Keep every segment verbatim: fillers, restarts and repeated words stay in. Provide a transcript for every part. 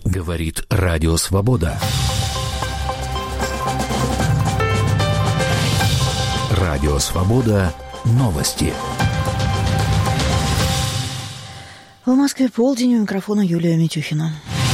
Говорит Радио Свобода. Радио Свобода. Новости. В Москве полдень, у микрофона Юлия Митюхина.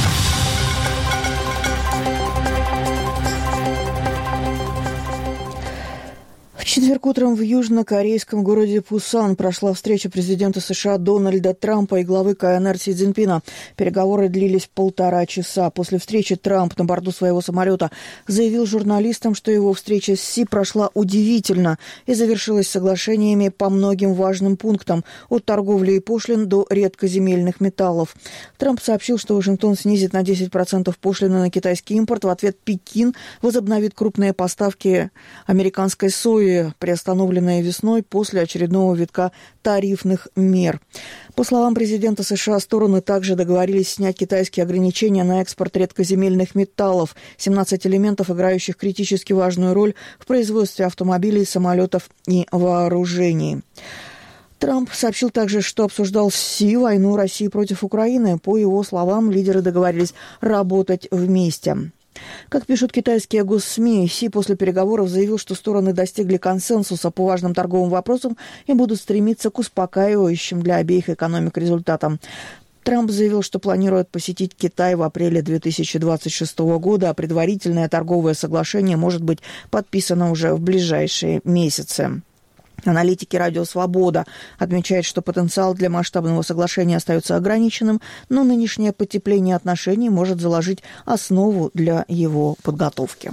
В четверг утром в южнокорейском городе Пусан прошла встреча президента США Дональда Трампа и главы КНР Си Цзиньпина. Переговоры длились полтора часа. После встречи Трамп на борту своего самолета заявил журналистам, что его встреча с Си прошла удивительно и завершилась соглашениями по многим важным пунктам, от торговли и пошлин до редкоземельных металлов. Трамп сообщил, что Вашингтон снизит на десять процентов пошлины на китайский импорт. В ответ Пекин возобновит крупные поставки американской сои, приостановленные весной после очередного витка тарифных мер. По словам президента США, стороны также договорились снять китайские ограничения на экспорт редкоземельных металлов, семнадцать элементов, играющих критически важную роль в производстве автомобилей, самолетов и вооружений. Трамп сообщил также, что обсуждал с Си войну России против Украины. По его словам, лидеры договорились работать вместе. Как пишут китайские госсми, Си после переговоров заявил, что стороны достигли консенсуса по важным торговым вопросам и будут стремиться к успокаивающим для обеих экономик результатам. Трамп заявил, что планирует посетить Китай в апреле две тысячи двадцать шестого года, а предварительное торговое соглашение может быть подписано уже в ближайшие месяцы. Аналитики «Радио Свобода» отмечают, что потенциал для масштабного соглашения остается ограниченным, но нынешнее потепление отношений может заложить основу для его подготовки.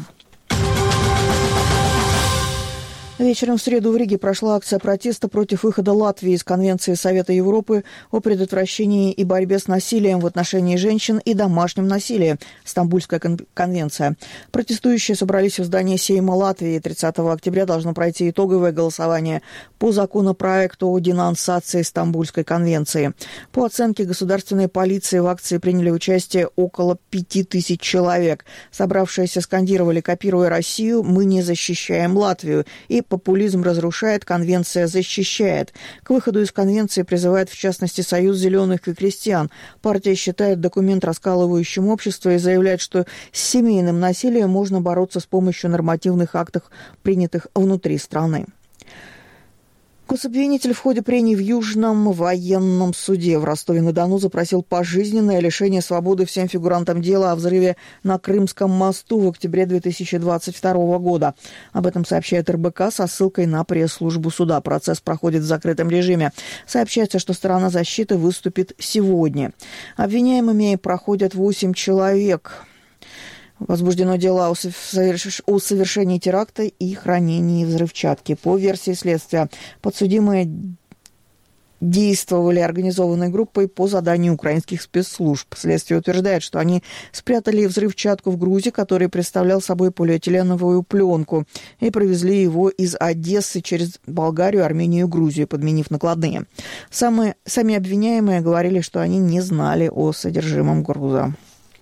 Вечером в среду в Риге прошла акция протеста против выхода Латвии из Конвенции Совета Европы о предотвращении и борьбе с насилием в отношении женщин и домашнем насилии. Стамбульская конвенция. Протестующие собрались в здании Сейма Латвии. тридцатого октября должно пройти итоговое голосование по законопроекту о денонсации Стамбульской конвенции. По оценке государственной полиции в акции приняли участие около пяти тысяч человек. Собравшиеся скандировали, копируя Россию, мы не защищаем Латвию. И популизм разрушает, конвенция защищает. К выходу из конвенции призывает, в частности, Союз зеленых и крестьян. Партия считает документ раскалывающим общество и заявляет, что с семейным насилием можно бороться с помощью нормативных актов, принятых внутри страны. Гособвинитель в ходе прений в Южном военном суде в Ростове-на-Дону запросил пожизненное лишение свободы всем фигурантам дела о взрыве на Крымском мосту в октябре две тысячи двадцать второго года. Об этом сообщает эр бэ ка со ссылкой на пресс-службу суда. Процесс проходит в закрытом режиме. Сообщается, что сторона защиты выступит сегодня. Обвиняемыми проходят восемь человек. Возбуждено дело о совершении теракта и хранении взрывчатки. По версии следствия, подсудимые действовали организованной группой по заданию украинских спецслужб. Следствие утверждает, что они спрятали взрывчатку в грузе, который представлял собой полиэтиленовую пленку, и провезли его из Одессы через Болгарию, Армению и Грузию, подменив накладные. Самые, сами обвиняемые говорили, что они не знали о содержимом груза.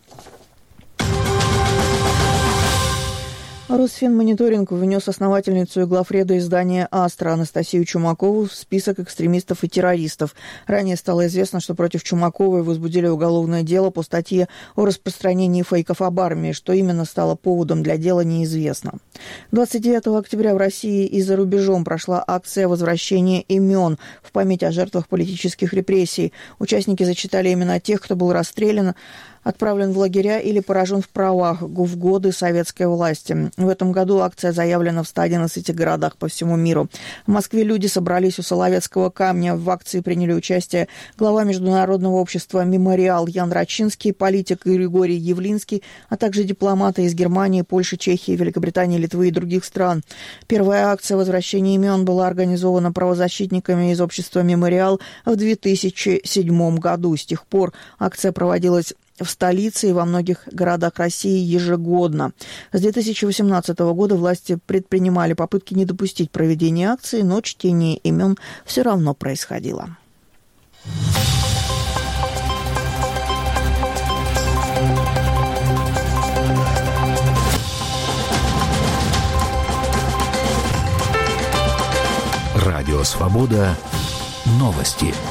Росфинмониторинг внес основательницу и главреда издания «Астра» Анастасию Чумакову в список экстремистов и террористов. Ранее стало известно, что против Чумаковой возбудили уголовное дело по статье о распространении фейков об армии. Что именно стало поводом для дела, неизвестно. двадцать девятого октября в России и за рубежом прошла акция возвращения имен в память о жертвах политических репрессий. Участники зачитали имена тех, кто был расстрелян, отправлен в лагеря или поражен в правах в годы советской власти. В этом году акция заявлена в ста одиннадцати городах по всему миру. В Москве люди собрались у Соловецкого камня. В акции приняли участие глава Международного общества «Мемориал» Ян Рачинский, политик Григорий Явлинский, а также дипломаты из Германии, Польши, Чехии, Великобритании, Литвы и других стран. Первая акция возвращения имен была организована правозащитниками из общества «Мемориал» в две тысячи седьмом году. С тех пор акция проводилась в столице и во многих городах России ежегодно. С две тысячи восемнадцатого года власти предпринимали попытки не допустить проведения акции, но чтение имен все равно происходило. Радио Свобода. Новости.